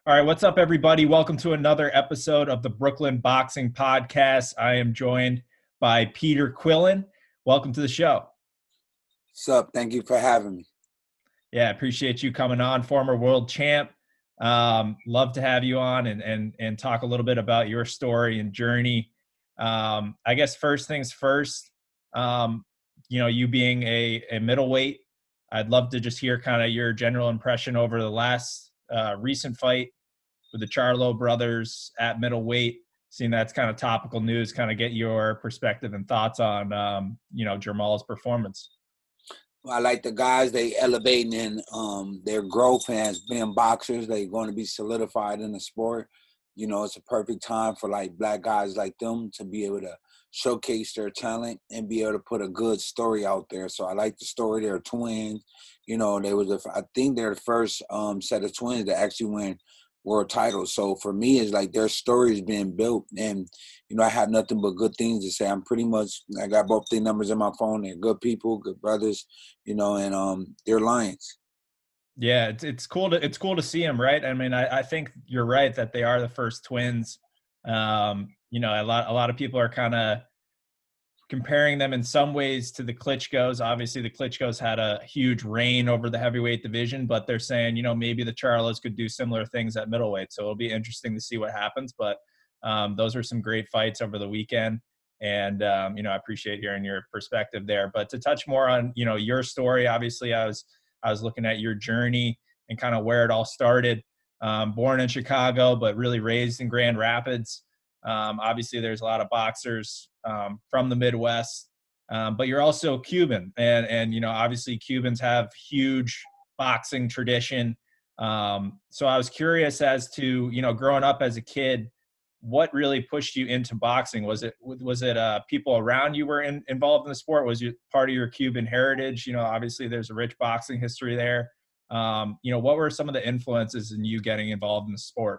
All right, what's up, everybody? Welcome to another episode of the Brooklyn Boxing Podcast. I am joined by Peter Quillen. Welcome to the show. What's up? Thank you for having me. Yeah, appreciate you coming on, former world champ. Love to have you on and talk a little bit about your story and journey. I guess first things first, you being a middleweight, I'd love to just hear kind of your general impression over the last recent fight with the Charlo brothers at middleweight. Seeing that's kind of topical news, kind of get your perspective and thoughts on, Jermall's performance. I like the guys, they elevating in their growth as being boxers. They're going to be solidified in the sport. You know, it's a perfect time for like black guys like them to be able to showcase their talent and be able to put a good story out there. So I like the story. They're twins. You know, I think they're the first set of twins that actually win world titles. So for me, it's like their story is being built, and I have nothing but good things to say. I got both their numbers in my phone. They're good people, good brothers, and they're lions. Yeah, it's cool to see them, right? I mean, I think you're right that they are the first twins. A lot of people are kind of comparing them in some ways to the Klitschko's. Obviously, the Klitschko's had a huge reign over the heavyweight division, but they're saying, maybe the Charlos could do similar things at middleweight. So it'll be interesting to see what happens. But those were some great fights over the weekend. And, I appreciate hearing your perspective there. But to touch more on, your story, obviously, I was looking at your journey and kind of where it all started. Born in Chicago, but really raised in Grand Rapids. Obviously, there's a lot of boxers from the Midwest, but you're also Cuban, and obviously Cubans have huge boxing tradition. So I was curious as to growing up as a kid, what really pushed you into boxing? Was it people around you were involved in the sport? Was it part of your Cuban heritage? Obviously there's a rich boxing history there. What were some of the influences in you getting involved in the sport?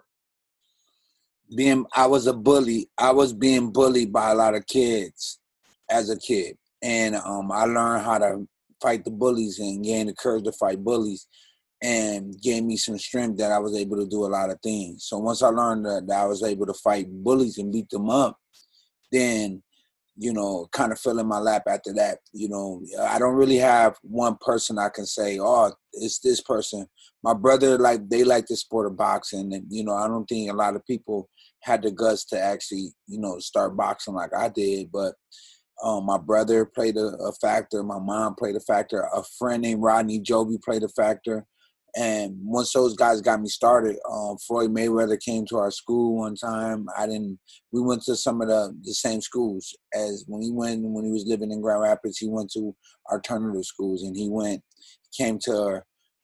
I was a bully. I was being bullied by a lot of kids as a kid. And I learned how to fight the bullies and gain the courage to fight bullies, and gave me some strength that I was able to do a lot of things. So once I learned that I was able to fight bullies and beat them up, then, kind of fell in my lap after that. I don't really have one person I can say, oh, it's this person. My brother, they like the sport of boxing. And, I don't think a lot of people had the guts to actually, start boxing like I did. But my brother played a factor. My mom played a factor. A friend named Rodney Joby played a factor. And once those guys got me started, Floyd Mayweather came to our school one time. We went to some of the same schools as when he was living in Grand Rapids. He went to alternative schools, and came to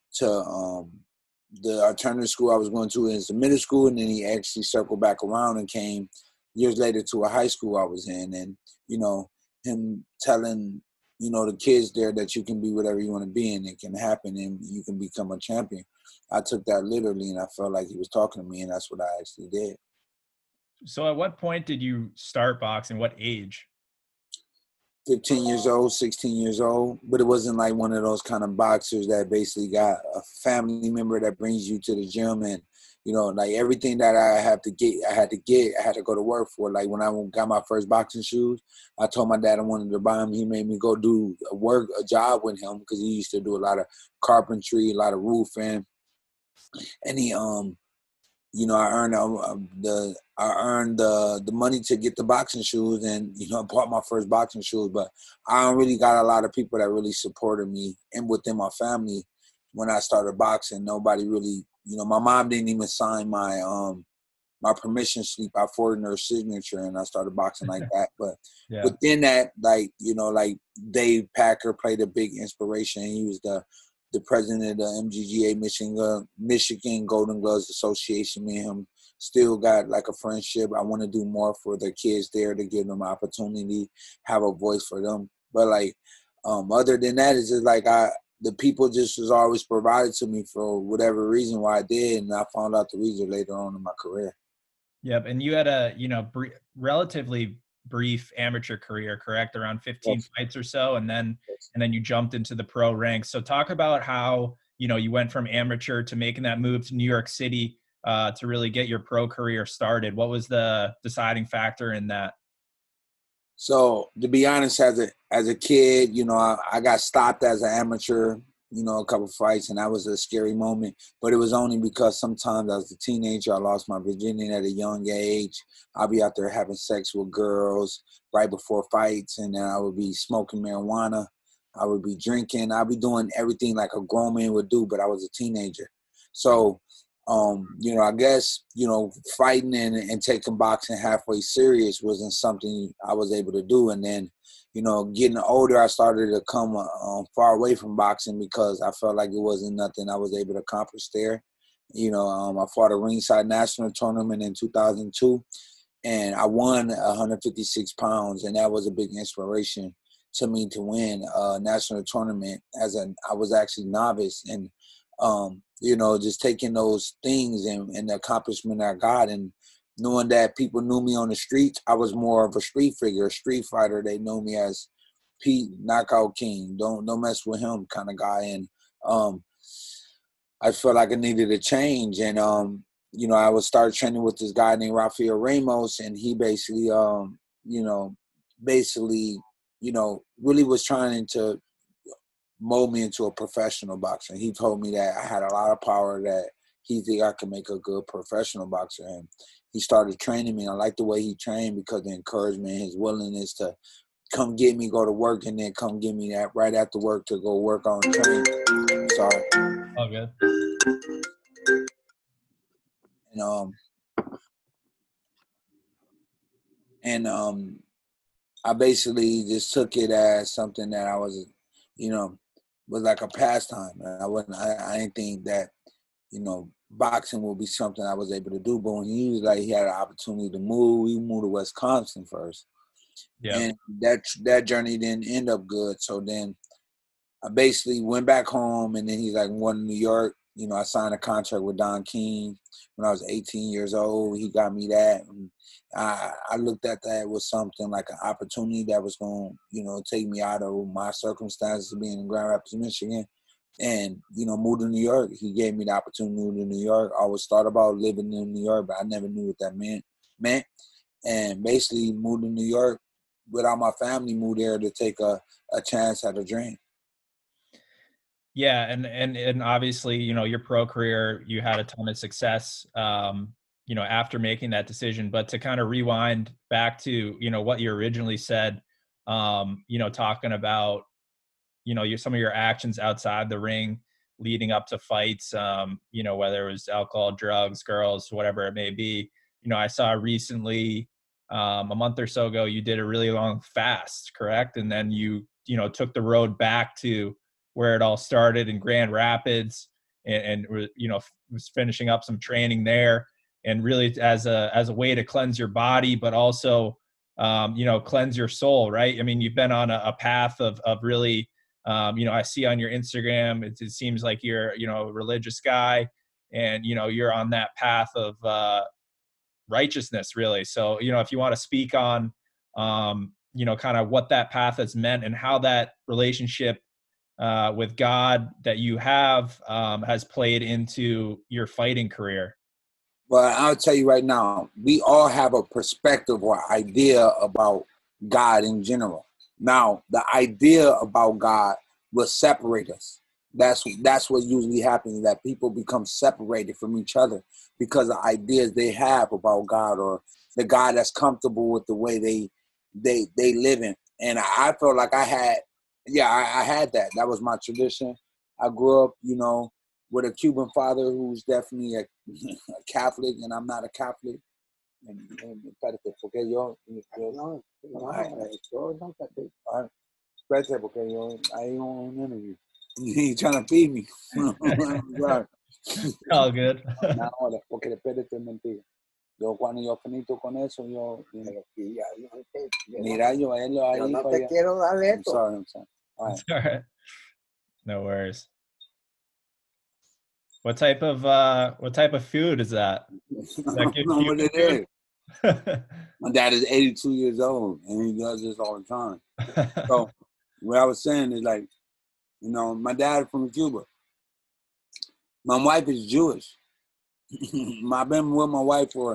the alternative school I was going to as a middle school, and then he actually circled back around and came years later to a high school I was in. And, him telling the kids there that you can be whatever you want to be and it can happen and you can become a champion. I took that literally, and I felt like he was talking to me, and that's what I actually did. So at what point did you start boxing? What age? 15 years old, 16 years old, but it wasn't like one of those kind of boxers that basically got a family member that brings you to the gym and, everything that I had to go to work for. Like when I got my first boxing shoes, I told my dad I wanted to buy them. He made me go do a job with him because he used to do a lot of carpentry, a lot of roofing. And I earned the money to get the boxing shoes, and I bought my first boxing shoes. But I don't really got a lot of people that really supported me, and within my family, when I started boxing, nobody really. My mom didn't even sign my permission slip. I forwarded her signature, and I started boxing like that. But Yeah. within that, like Dave Packer played a big inspiration. He was the president of the MGGA, Michigan Golden Gloves Association. Me and him still got like a friendship. I want to do more for the kids there to give them opportunity, have a voice for them. But other than that, it's just the people just was always provided to me for whatever reason why I did, and I found out the reason later on in my career. Yep, and you had a relatively brief amateur career, correct? Around 15 Yes. fights or so, and then you jumped into the pro ranks. So talk about how you went from amateur to making that move to New York City. to really get your pro career started? What was the deciding factor in that? So to be honest, as a kid, you know, I got stopped as an amateur, you know, a couple fights, and that was a scary moment. But it was only because sometimes as a teenager, I lost my virginity at a young age. I'll be out there having sex with girls right before fights, and then I would be smoking marijuana. I would be drinking. I'd be doing everything like a grown man would do, but I was a teenager. So you know, I guess, you know, fighting and taking boxing halfway serious wasn't something I was able to do. And then, you know, getting older, I started to come far away from boxing because I felt like it wasn't nothing I was able to accomplish there. You know, I fought a ringside national tournament in 2002, and I won 156 pounds, and that was a big inspiration to me to win a national tournament. I was actually novice, and you know, just taking those things and the accomplishment I got, and knowing that people knew me on the streets. I was more of a street figure, a street fighter. They know me as Pete Knockout King. Don't mess with him kind of guy. And I felt like I needed a change, and you know, I would start training with this guy named Rafael Ramos, and he basically you know, really was trying to mold me into a professional boxer. He told me that I had a lot of power, that he think I could make a good professional boxer. And he started training me. I liked the way he trained because the encouragement, his willingness to come get me, go to work, and then come get me that right after work to go work on training. Sorry. Oh, good. And I basically just took it as something that I was, you know, was like a pastime. And I didn't think that, you know, boxing would be something I was able to do. But when he was like, he had an opportunity to move, he moved to Wisconsin first. Yeah. And that journey didn't end up good. So then I basically went back home, and then he's like, "One in New York." You know, I signed a contract with Don King when I was 18 years old. He got me that. And I looked at that with something like an opportunity that was going to, you know, take me out of my circumstances of being in Grand Rapids, Michigan, and, you know, move to New York. He gave me the opportunity to move to New York. I always thought about living in New York, but I never knew what that meant. And basically moved to New York without my family, moved there to take a chance at a dream. Yeah, and obviously, you know, your pro career, you had a ton of success, you know, after making that decision. But to kind of rewind back to, you know, what you originally said, you know, talking about, you know, some of your actions outside the ring leading up to fights, you know, whether it was alcohol, drugs, girls, whatever it may be. You know, I saw recently, a month or so ago, you did a really long fast, correct? And then you know, took the road back to where it all started in Grand Rapids, and you know, was finishing up some training there, and really as a way to cleanse your body, but also, you know, cleanse your soul, right? I mean, you've been on a path of really, you know, I see on your Instagram, it seems like you're, you know, a religious guy, and, you know, you're on that path of righteousness, really. So, you know, if you want to speak on, you know, kind of what that path has meant and how that relationship with God that you have has played into your fighting career. Well, I'll tell you right now, we all have a perspective or idea about God in general. Now, the idea about God will separate us. That's what usually happens, that people become separated from each other because of ideas they have about God, or the God that's comfortable with the way they live in. And I felt like I had that. That was my tradition. I grew up, you know, with a Cuban father who's definitely a Catholic, and I'm not a Catholic. Espérate, porque hay un interview. He's trying to feed me. All good. Una hora, porque espérate, mentira. Yo cuando yo finito con eso, mira, yo no te quiero dar esto. I'm sorry. All right. All right. No worries. What type of food is that? I don't know what it is. My dad is 82 years old, and he does this all the time. So what I was saying is, like, you know, my dad is from Cuba. My wife is Jewish, I've been with my wife for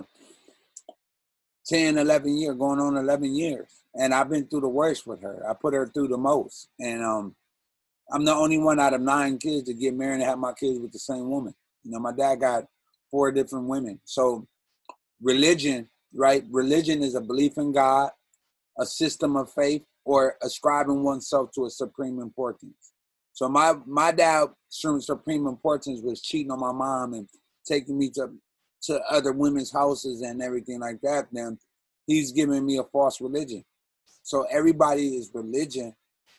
10, 11 years, going on 11 years. And I've been through the worst with her. I put her through the most. And I'm the only one out of 9 kids to get married and have my kids with the same woman. You know, my dad got 4 different women. So religion, right? Religion is a belief in God, a system of faith, or ascribing oneself to a supreme importance. So my dad's supreme importance was cheating on my mom and taking me to other women's houses and everything like that. Then he's giving me a false religion. So everybody is religion,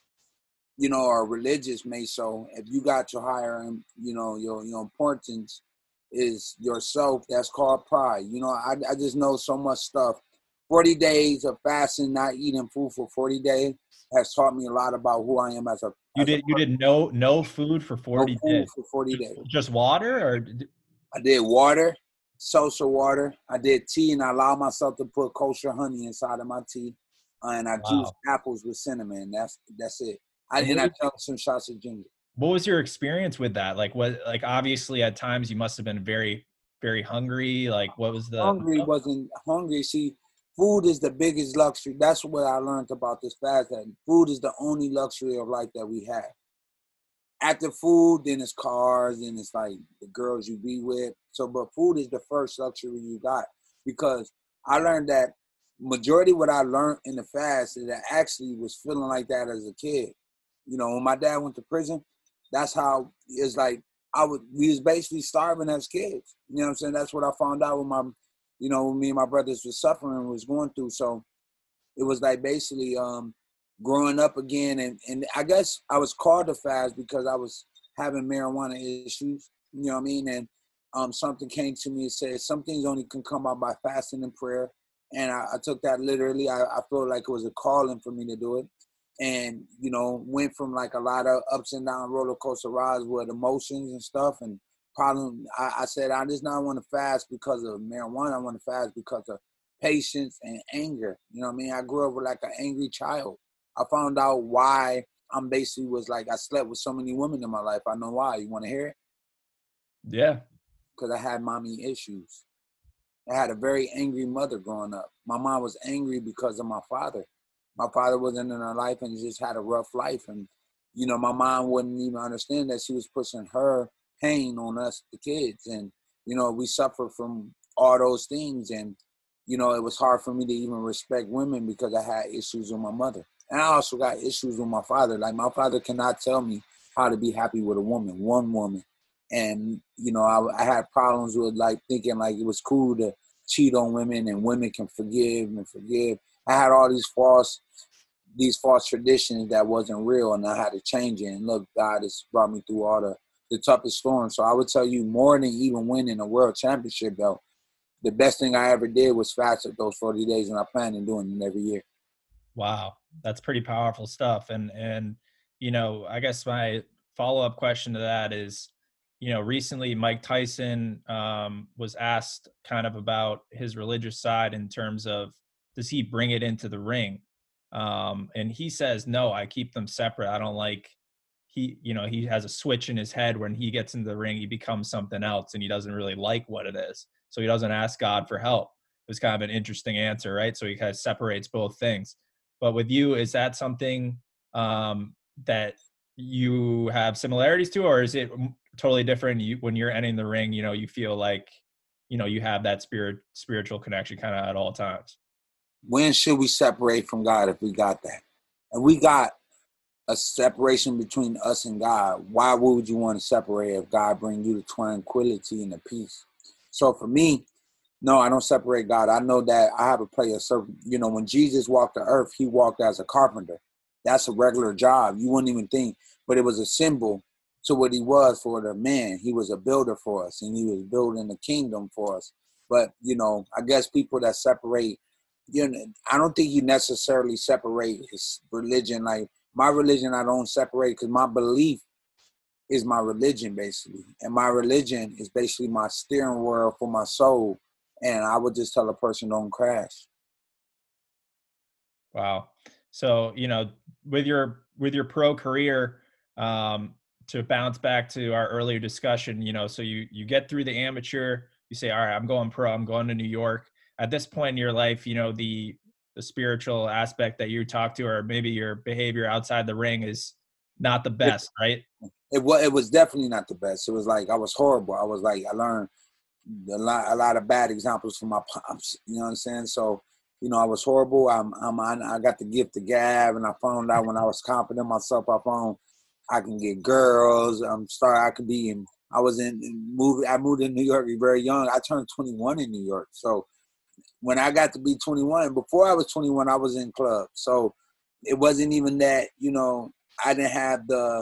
you know, or religious, may. So if you got your higher, you know, your importance is yourself, that's called pride. You know, I just know so much stuff. 40 days of fasting, not eating food for 40 days has taught me a lot about who I am as a You did no food for 40 no food days. for 40 days. Just water, or I did water, social water. I did tea, and I allowed myself to put kosher honey inside of my tea. And I juiced wow. apples with cinnamon. That's it. And I took some shots of ginger. what was your experience with that? Like obviously at times you must have been very, very hungry. Like what was the Wasn't hungry. See, food is the biggest luxury. That's what I learned about this fast. That food is the only luxury of life that we have. After food, then it's cars, then it's like the girls you be with. So, but food is the first luxury you got, because I learned that majority what I learned in the fast is that I actually was feeling like that as a kid. You know, when my dad went to prison, that's how it's like we was basically starving as kids. You know what I'm saying? That's what I found out when when me and my brothers was suffering, was going through. So it was like basically growing up again, and I guess I was called to fast because I was having marijuana issues. You know what I mean? And something came to me and said some things only can come out by fasting and prayer. And I took that literally. I felt like it was a calling for me to do it. And, you know, went from like a lot of ups and down roller coaster rides with emotions and stuff. And problem, I said, I just not want to fast because of marijuana. I want to fast because of patience and anger. You know what I mean? I grew up with like an angry child. I found out why I'm basically was like, I slept with so many women in my life. I know why. You want to hear it? Yeah. Because I had mommy issues. I had a very angry mother growing up. My mom was angry because of my father. My father wasn't in her life and just had a rough life. And, you know, my mom wouldn't even understand that she was pushing her pain on us, the kids. And, you know, we suffered from all those things. And, you know, it was hard for me to even respect women because I had issues with my mother. And I also got issues with my father. Like, my father cannot tell me how to be happy with a woman, one woman. And, you know, I had problems with like thinking like it was cool to cheat on women and women can forgive and forgive. I had all these false traditions that wasn't real, and I had to change it. And look, God has brought me through all the toughest storms. So I would tell you, more than even winning a world championship belt, the best thing I ever did was fast at those 40 days, and I plan on doing it every year. Wow, that's pretty powerful stuff. And you know, I guess my follow-up question to that is, you know, recently Mike Tyson was asked kind of about his religious side in terms of does he bring it into the ring? And he says, no, I keep them separate. I don't like he has a switch in his head when he gets into the ring, he becomes something else and he doesn't really like what it is. So he doesn't ask God for help. It was kind of an interesting answer, right? So he kind of separates both things. But with you, is that something that you have similarities to, or is it totally different? When you're entering the ring, you know, you feel like, you know, you have that spiritual connection kind of at all times. When should we separate from God if we got that? And we got a separation between us and God. Why would you want to separate if God bring you the tranquility and the peace? So for me, no, I don't separate God. I know that I have to play a certain, you know, when Jesus walked the earth, he walked as a carpenter. That's a regular job. You wouldn't even think, but it was a symbol to what he was for the man. He was a builder for us, and he was building the kingdom for us. But, you know, I guess people that separate, you know, I don't think you necessarily separate his religion. Like my religion, I don't separate because my belief is my religion basically. And my religion is basically my steering wheel for my soul. And I would just tell a person don't crash. Wow. So, you know, with your pro career, to bounce back to our earlier discussion, you know, so you get through the amateur you say, all right, I'm going pro, I'm going to New York. At this point in your life, you know, the spiritual aspect that you talk to, or maybe your behavior outside the ring is not the best, right? It was definitely not the best. It was like I was horrible. I was like I learned a lot of bad examples from my pops. You know what I'm saying? So, you know, I was horrible. I got the gift of gab, and I found out when I was confident in myself, I found I can get girls. I could be in. I was in movie. I moved to New York very young. I turned 21 in New York. So when I got to be 21, before I was 21, I was in clubs. So it wasn't even that. You know, I didn't have the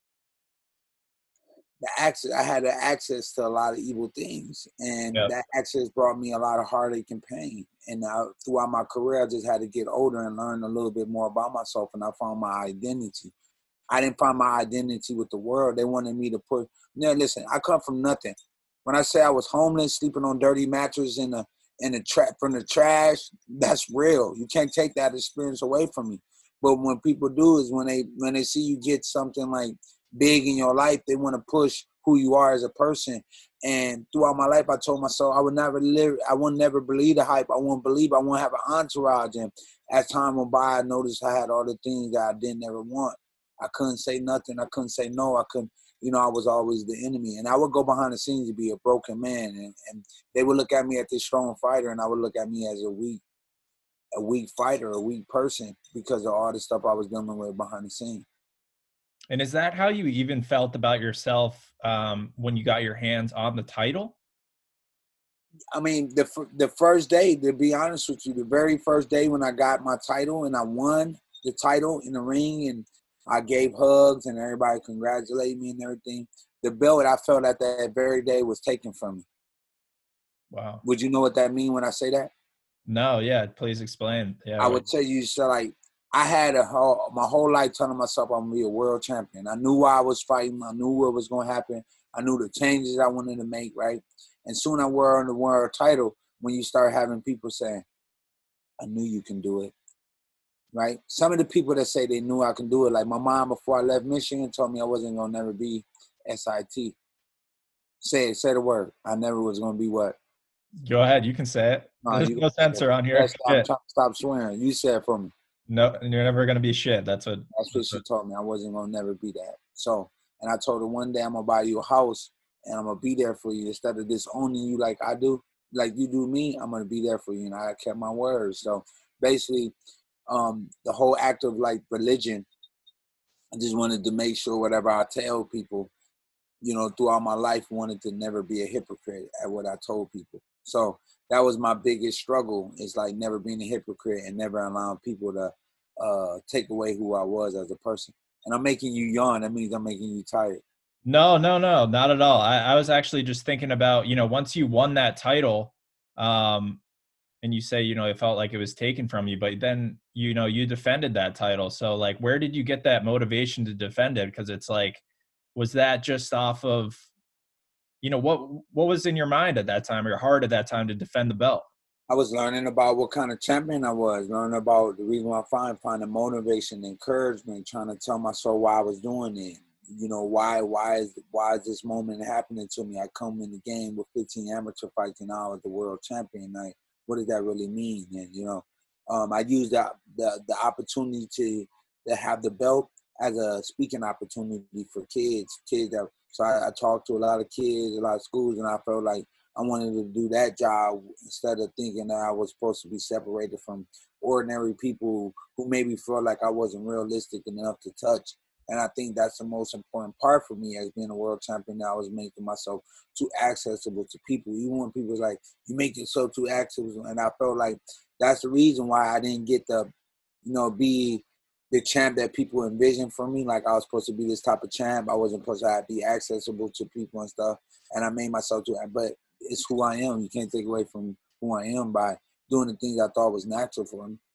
access. I had the access to a lot of evil things, and Yep. that access brought me a lot of heartache and pain. And throughout my career, I just had to get older and learn a little bit more about myself, and I found my identity. I didn't find my identity with the world. They wanted me to put. Now, listen, I come from nothing. When I say I was homeless, sleeping on dirty mattresses in the trap from the trash, that's real. You can't take that experience away from me. But when people do is when they see you get something like big in your life, they want to push who you are as a person. And throughout my life, I told myself I would never live. I would never believe the hype. I wouldn't believe. I wouldn't have an entourage. And as time went by, I noticed I had all the things that I didn't ever want. I couldn't say nothing. I couldn't say no. I couldn't, you know, I was always the enemy. And I would go behind the scenes to be a broken man. And they would look at me as this strong fighter, and I would look at me as a weak fighter, a weak person because of all the stuff I was dealing with behind the scenes. And is that how you even felt about yourself when you got your hands on the title? I mean, the first day, to be honest with you, the very first day when I got my title and I won the title in the ring and I gave hugs and everybody congratulated me and everything, the belt I felt that very day was taken from me. Wow. Would you know what that mean when I say that? No, yeah, please explain. Yeah. I would tell you, so like, I had my whole life telling myself I'm gonna be a world champion. I knew why I was fighting. I knew what was gonna happen. I knew the changes I wanted to make, right? And soon I won the world title when you start having people saying, I knew you can do it, right? Some of the people that say they knew I can do it, like my mom before I left Michigan told me I wasn't gonna never be SIT. Say the word. I never was gonna be what? Go ahead. You can say it. No, There's you no censor on here. Shit. stop swearing. You said it for me. No, you're never going to be shit. That's what she told me. I wasn't gonna never be that. So, and I told her one day I'm gonna buy you a house and I'm gonna be there for you instead of disowning you like I do, like you do me. I'm gonna be there for you, and I kept my word. So, basically, the whole act of like religion, I just wanted to make sure whatever I tell people, you know, throughout my life, wanted to never be a hypocrite at what I told people. So that was my biggest struggle. Is like never being a hypocrite and never allowing people to take away who I was as a person. And I'm making you yawn. That means I'm making you tired. No, no, no, not at all. I was actually just thinking about, you know, once you won that title, and you say, you know, it felt like it was taken from you, but then, you know, you defended that title. So like, where did you get that motivation to defend it? Because it's like, was that just off of, you know, what was in your mind at that time, or your heart at that time to defend the belt? I was learning about what kind of champion I was, learning about the reason why I finding motivation, encouragement, trying to tell myself why I was doing it. You know, why is this moment happening to me? I come in the game with 15 amateur fights and now I was the world champion. Like, what does that really mean? And you know, I used the opportunity to have the belt as a speaking opportunity for kids that. So I talked to a lot of kids, a lot of schools, and I felt like I wanted to do that job instead of thinking that I was supposed to be separated from ordinary people who maybe felt like I wasn't realistic enough to touch. And I think that's the most important part for me as being a world champion. That I was making myself too accessible to people. Even when people was like, you make yourself too accessible. And I felt like that's the reason why I didn't get to, you know, be the champ that people envisioned for me. Like I was supposed to be this type of champ. I wasn't supposed to be accessible to people and stuff. And I made myself too, but it's who I am. You can't take away from who I am by doing the things I thought was natural for me.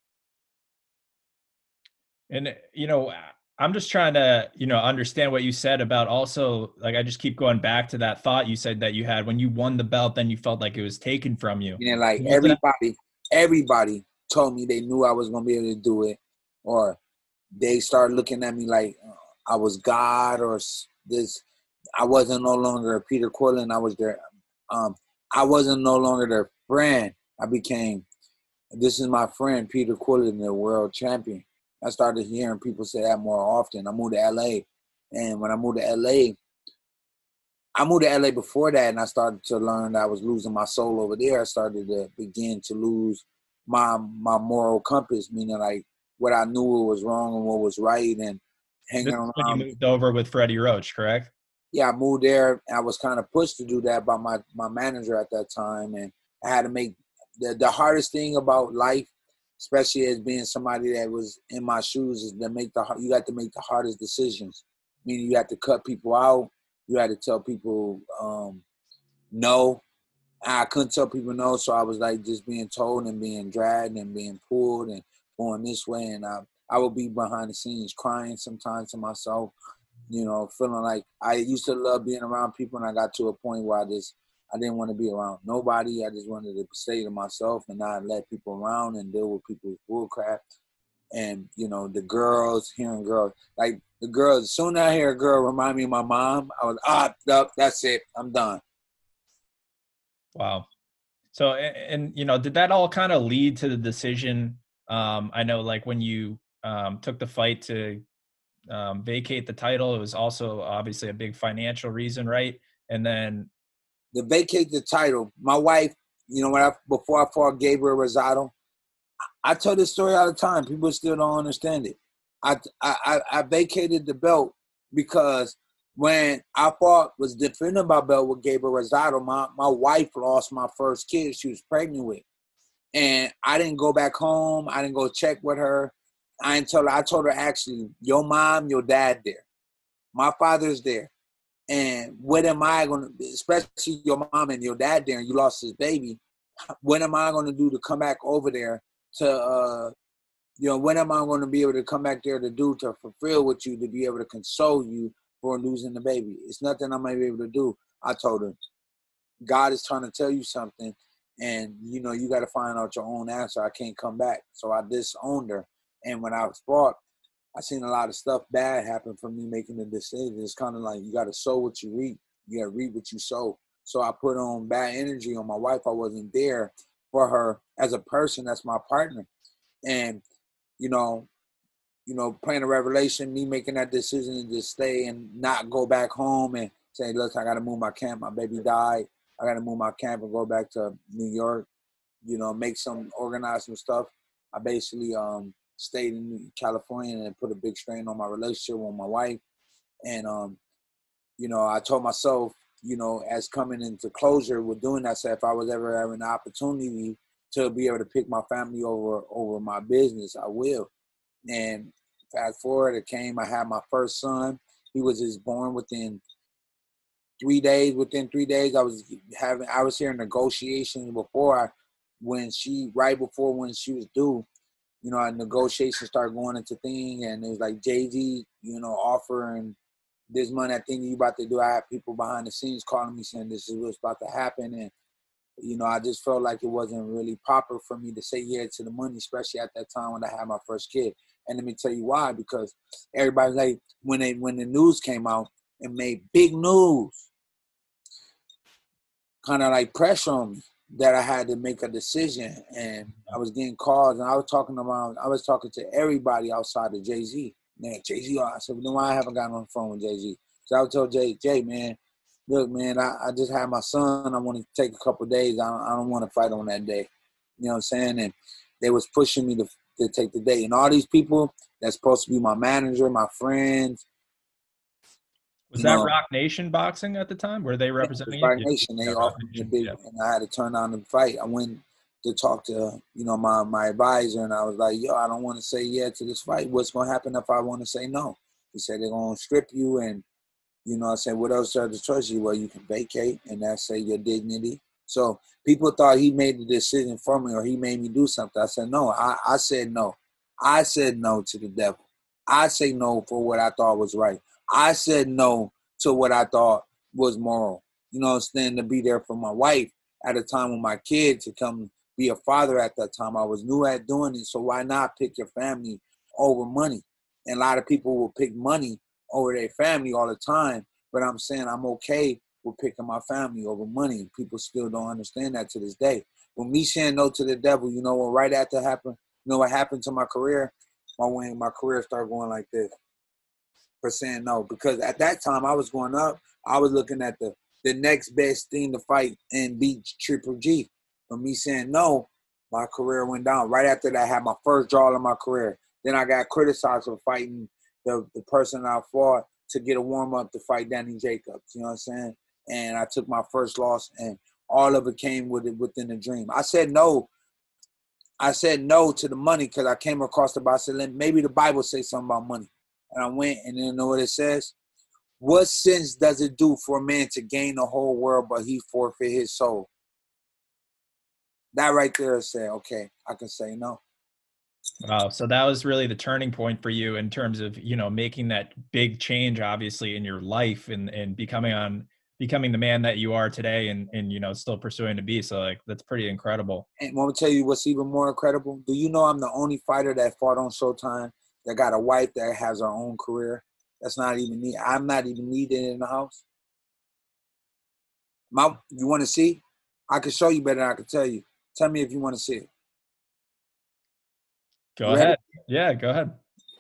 And, you know, I'm just trying to, you know, understand what you said about also, like, I just keep going back to that thought you said that you had when you won the belt, then you felt like it was taken from you. You know, like Was that- everybody told me they knew I was going to be able to do it, or they started looking at me like I was God or this. I wasn't no longer Peter Quillen. I was there. I I wasn't no longer their friend. I became, this is my friend, Peter Quillin, the world champion. I started hearing people say that more often. I moved to LA. And when I moved to LA before that, and I started to learn that I was losing my soul over there. I started to begin to lose my moral compass, meaning like what I knew was wrong and what was right, and hanging This is around. when you moved over with Freddie Roach, correct? Yeah, I moved there. And I was kind of pushed to do that by my manager at that time, and I had to make the hardest thing about life, especially as being somebody that was in my shoes, is to you got to make the hardest decisions. Meaning you have to cut people out. You had to tell people no. I couldn't tell people no, so I was like just being told and being dragged and being pulled and going this way. And I would be behind the scenes crying sometimes to myself, feeling like I used to love being around people, and I got to a point where I didn't want to be around nobody. I just wanted to stay to myself and not let people around and deal with people's bullcrap. And, the girls, hearing girls, like the girls, as soon as I hear a girl remind me of my mom, I was, no, that's it. I'm done. Wow. So, and did that all kind of lead to the decision? I know like when you took the fight to vacate the title, it was also obviously a big financial reason, right? And then to vacate the title, my wife, before I fought Gabriel Rosado, I tell this story all the time. People still don't understand it. I vacated the belt because when I was defending my belt with Gabriel Rosado, my wife lost my first kid she was pregnant with. And I didn't go back home. I didn't go check with her. I told her actually, your mom, your dad there. My father's there. And what am I going to, especially your mom and your dad there, and you lost his baby, what am I going to do to come back over there to, what am I going to be able to come back there to do to fulfill with you, to be able to console you for losing the baby? It's nothing I might be able to do. I told her, God is trying to tell you something, and, you got to find out your own answer. I can't come back. So I disowned her. And when I fought, I seen a lot of stuff bad happen from me making the decision. It's kind of like you got to sow what you reap. You got to reap what you sow. So I put on bad energy on my wife. I wasn't there for her as a person. That's my partner. And, playing a revelation, me making that decision to just stay and not go back home and say, look, I got to move my camp. My baby died. I got to move my camp and go back to New York, organize some stuff. I basically stayed in California and put a big strain on my relationship with my wife. And, I told myself, as coming into closure with doing that, so if I was ever having an opportunity to be able to pick my family over my business, I will. And fast forward, it came, I had my first son. He was just born within 3 days. Within 3 days, I was hearing negotiations right before when she was due. Negotiations started going into thing, and it was like Jay-Z, offering this money. I think you about to do. I had people behind the scenes calling me saying this is what's about to happen, and I just felt like it wasn't really proper for me to say yeah to the money, especially at that time when I had my first kid. And let me tell you why, because everybody's like, when the news came out and made big news, kind of like pressure on me that I had to make a decision. And I was getting calls, and I was talking to everybody outside of Jay-Z. Man, Jay-Z, I said, well, then why I haven't gotten on the phone with Jay-Z? So I would tell Jay, man, look, man, I just had my son. I want to take a couple of days. I don't want to fight on that day. You know what I'm saying? And they was pushing me to take the day. And all these people that's supposed to be my manager, my friends. Was that Rock Nation Boxing at the time? Were they representing Rock you? Nation. They offered me a big, and I had to turn down the fight. I went to talk to, my advisor, and I was like, yo, I don't want to say yeah to this fight. What's going to happen if I want to say no? He said, they're going to strip you, and I said, what else are the choices? Well, you can vacate, and that's say your dignity. So people thought he made the decision for me, or he made me do something. I said, no, I said no. I said no to the devil. I say no for what I thought was right. I said no to what I thought was moral. To be there for my wife at a time with my kid, to come be a father at that time. I was new at doing it, so why not pick your family over money? And a lot of people will pick money over their family all the time, but I'm saying I'm okay with picking my family over money. People still don't understand that to this day. When me saying no to the devil, you know what right after happened? You know what happened to my career? My career started going like this for saying no. Because at that time I was going up, I was looking at the next best thing to fight and beat Triple G. When me saying no, my career went down. Right after that, I had my first draw in my career. Then I got criticized for fighting the person I fought to get a warm-up to fight Danny Jacobs. You know what I'm saying? And I took my first loss, and all of it came within a dream. I said no to the money because I came across the Bible. I said, maybe the Bible says something about money. And I went, and then you know what it says? What sense does it do for a man to gain the whole world, but he forfeit his soul? That right there said, okay, I can say no. Wow. So that was really the turning point for you in terms of, you know, making that big change, obviously, in your life and becoming the man that you are today and, you know, still pursuing to be. So like, that's pretty incredible. And want to tell you what's even more incredible? Do you know I'm the only fighter that fought on Showtime that got a wife that has her own career? That's not even me. I'm not even needed in the house. You want to see? I can show you better than I can tell you. Tell me if you want to see it. Go ahead. Yeah, go ahead.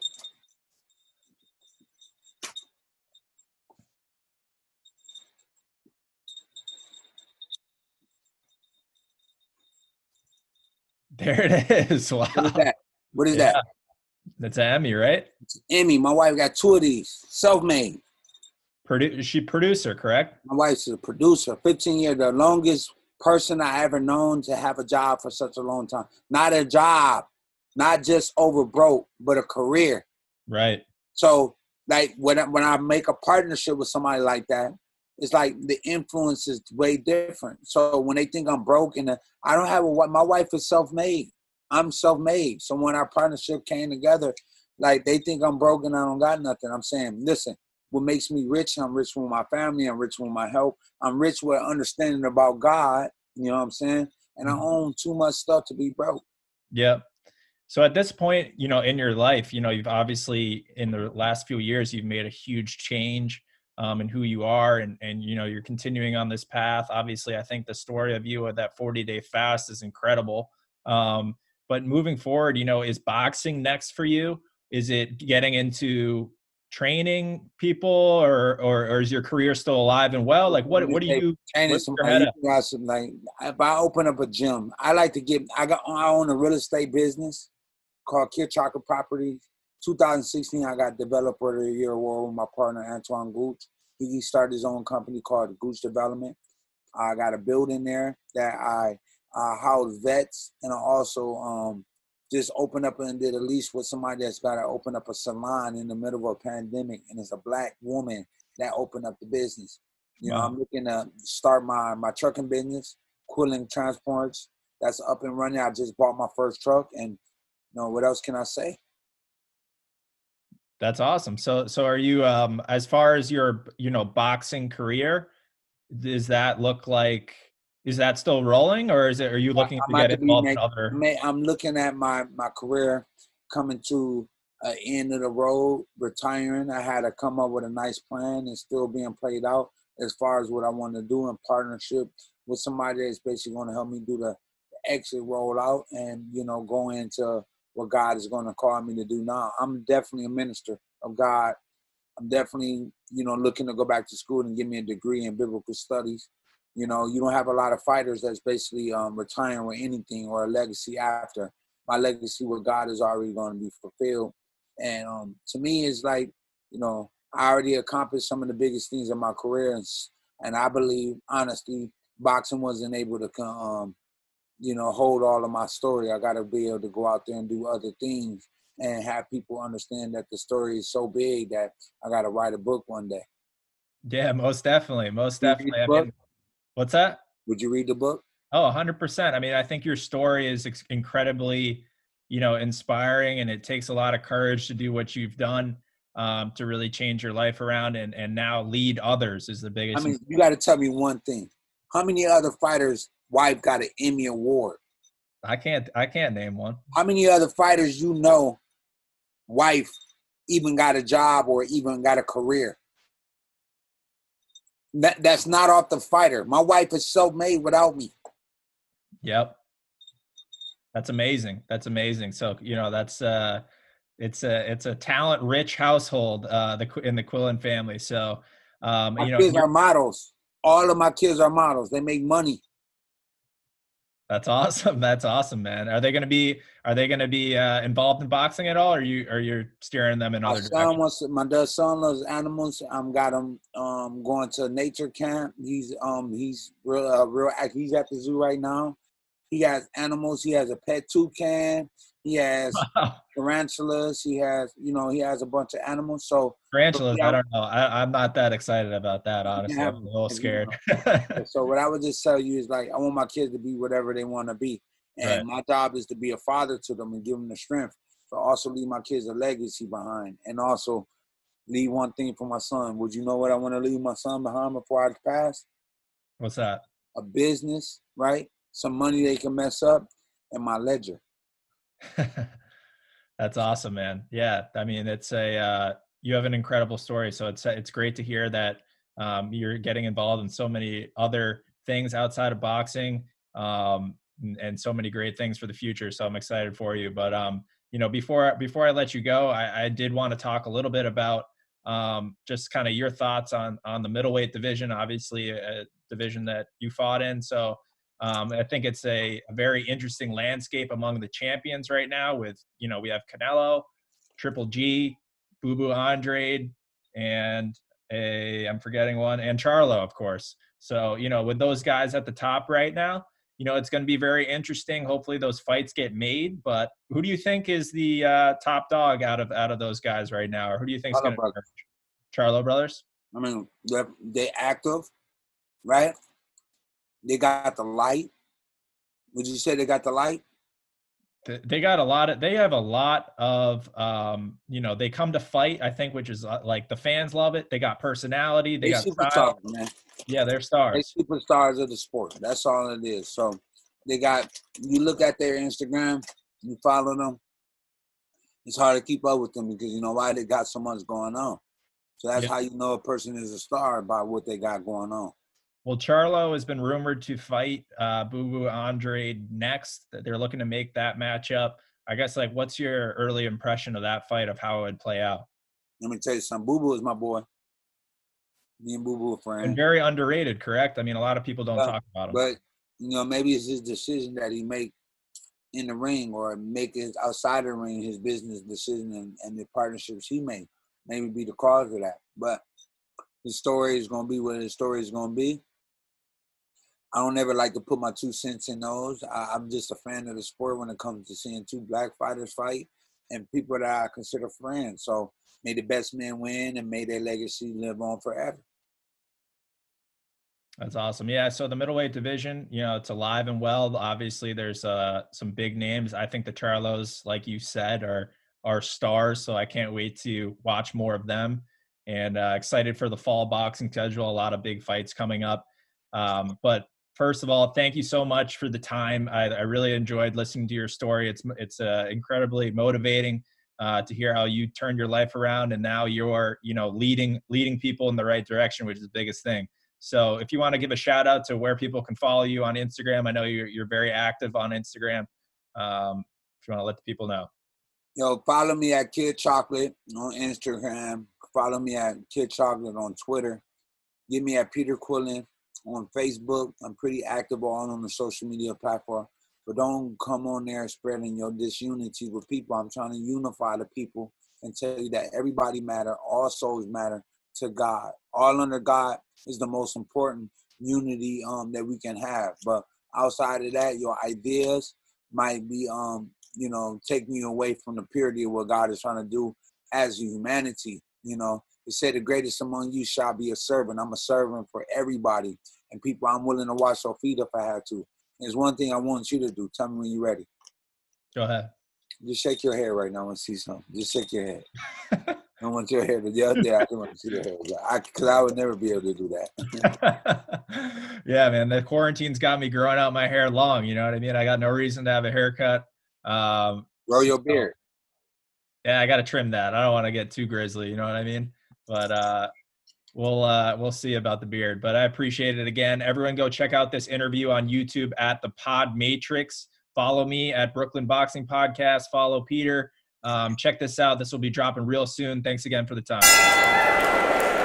There it is. Wow. What is that? What is that? That's an Emmy, right? It's Emmy. My wife got 2 of these. Self-made. Is she producer, correct? My wife's a producer. 15 years, the longest person I ever known to have a job for such a long time. Not a job, not just over broke, but a career. Right. So, like when I make a partnership with somebody like that, it's like the influence is way different. So when they think I'm broke and I don't have my wife is self-made. I'm self-made. So when our partnership came together, like they think I'm broke and I don't got nothing. I'm saying, listen, what makes me rich? I'm rich with my family. I'm rich with my health. I'm rich with understanding about God. You know what I'm saying? And I own too much stuff to be broke. Yeah. So at this point, you know, in your life, you know, you've obviously in the last few years, you've made a huge change in who you are and, you know, you're continuing on this path. Obviously, I think the story of you at that 40-day fast is incredible. But moving forward, you know, is boxing next for you? Is it getting into training people or is your career still alive and well? Like what do you training somebody? Like if I open up a gym, I own a real estate business called Kid Chocolate Properties. 2016, I got Developer of the Year award with my partner Antoine Gooch. He started his own company called Gooch Development. I got a building there that I house vets, and I also just opened up and did a lease with somebody that's got to open up a salon in the middle of a pandemic, and it's a black woman that opened up the business. You know, I'm looking to start my trucking business, Quilling Transports. That's up and running. I just bought my first truck, and you know, what else can I say? That's awesome. So are you, as far as your, you know, boxing career, does that look like, is that still rolling or are you looking to get involved in other? I'm looking at my career coming to an end of the road, retiring. I had to come up with a nice plan and still being played out as far as what I want to do in partnership with somebody that's basically going to help me do the exit rollout and, you know, go into what God is going to call me to do now. I'm definitely a minister of God. I'm definitely, you know, looking to go back to school and get me a degree in biblical studies. You know, you don't have a lot of fighters that's basically retiring with anything or a legacy after. My legacy with God is already going to be fulfilled. And to me, it's like, you know, I already accomplished some of the biggest things in my career. And I believe, honestly, boxing wasn't able to you know, hold all of my story. I got to be able to go out there and do other things and have people understand that the story is so big that I got to write a book one day. Yeah, most definitely. Most definitely. I mean, what's that? Would you read the book? Oh, 100%. I mean, I think your story is incredibly, you know, inspiring, and it takes a lot of courage to do what you've done to really change your life around and now lead others is the biggest. I mean, you got to tell me one thing. How many other fighters' wife got an Emmy award? I can't name one. How many other fighters you know wife even got a job or even got a career? That's not off the fighter. My wife is self-made without me. Yep. That's amazing. That's amazing. So, that's it's a talent rich household in the Quillen family. So, My kids are models. All of my kids are models. They make money. That's awesome. That's awesome, man. Are they going to be involved in boxing at all, or you're steering them in other directions? My son loves animals. Got him going to nature camp. He's real he's at the zoo right now. He has animals. He has a pet toucan. He has tarantulas. He has a bunch of animals. So tarantulas, I don't know. I'm not that excited about that, honestly. I'm a little scared. So what I would just tell you is, like, I want my kids to be whatever they want to be. And my job is to be a father to them and give them the strength, but also leave my kids a legacy behind. And also leave one thing for my son. Would you know what I want to leave my son behind before I pass? What's that? A business, right? Some money they can mess up, and my ledger. That's awesome, man. Yeah. I mean, you have an incredible story. So it's great to hear that you're getting involved in so many other things outside of boxing, and so many great things for the future. So I'm excited for you. But before I let you go, I did want to talk a little bit about just kind of your thoughts on the middleweight division. Obviously, a division that you fought in. So I think it's a very interesting landscape among the champions right now. With we have Canelo, Triple G, Boo Boo Andrade, and I'm forgetting one, and Charlo, of course. So with those guys at the top right now, it's going to be very interesting. Hopefully those fights get made. But who do you think is the top dog out of those guys right now, or who do you think is going to emerge? Charlo brothers? I mean, they active, right? They got the light. Would you say they got the light? They got they have a lot of, they come to fight, I think, which is like the fans love it. They got personality. They got style. Man. Yeah, they're stars. They're superstars of the sport. That's all it is. So you look at their Instagram, you follow them. It's hard to keep up with them because you know why? They got so much going on. So that's how you know a person is a star, by what they got going on. Well, Charlo has been rumored to fight Boo Boo Andrade next. They're looking to make that matchup. I guess, like, what's your early impression of that fight, of how it would play out? Let me tell you something. Boo Boo is my boy. Me and Boo Boo are friends. And very underrated, correct? I mean, a lot of people don't talk about him. But, maybe it's his decision that he make in the ring, or make it outside the ring, his business decision and the partnerships he made. Maybe be the cause of that. But his story is going to be what his story is going to be. I don't ever like to put my 2 cents in those. I'm just a fan of the sport when it comes to seeing two black fighters fight and people that I consider friends. So may the best man win, and may their legacy live on forever. That's awesome. Yeah, so the middleweight division, it's alive and well. Obviously, there's some big names. I think the Charlos, like you said, are stars, so I can't wait to watch more of them. And excited for the fall boxing schedule. A lot of big fights coming up. But first of all, thank you so much for the time. I really enjoyed listening to your story. It's incredibly motivating to hear how you turned your life around, and now you're leading people in the right direction, which is the biggest thing. So if you want to give a shout out to where people can follow you on Instagram, I know you're very active on Instagram. If you want to let the people know. Follow me at Kid Chocolate on Instagram. Follow me at Kid Chocolate on Twitter. Get me at Peter Quillen on Facebook. I'm pretty active on the social media platform. But don't come on there spreading your disunity with people. I'm trying to unify the people and tell you that everybody matter. All souls matter to God. All under God is the most important unity that we can have. But outside of that, your ideas might be taking you away from the purity of what God is trying to do as humanity. It said the greatest among you shall be a servant. I'm a servant for everybody. And people, I'm willing to wash your feet if I have to. There's one thing I want you to do. Tell me when you're ready. Go ahead. Just shake your head right now. I want to see something. Just shake your head. I want your hair. The other day, I didn't want to see the hair. Because I would never be able to do that. Yeah, man. The quarantine's got me growing out my hair long. You know what I mean? I got no reason to have a haircut. Grow your beard. Yeah, I got to trim that. I don't want to get too grizzly. You know what I mean? But We'll see about the beard, but I appreciate it again. Everyone go check out this interview on YouTube at the Pod Matrix. Follow me at Brooklyn Boxing Podcast. Follow Peter. Check this out. This will be dropping real soon. Thanks again for the time.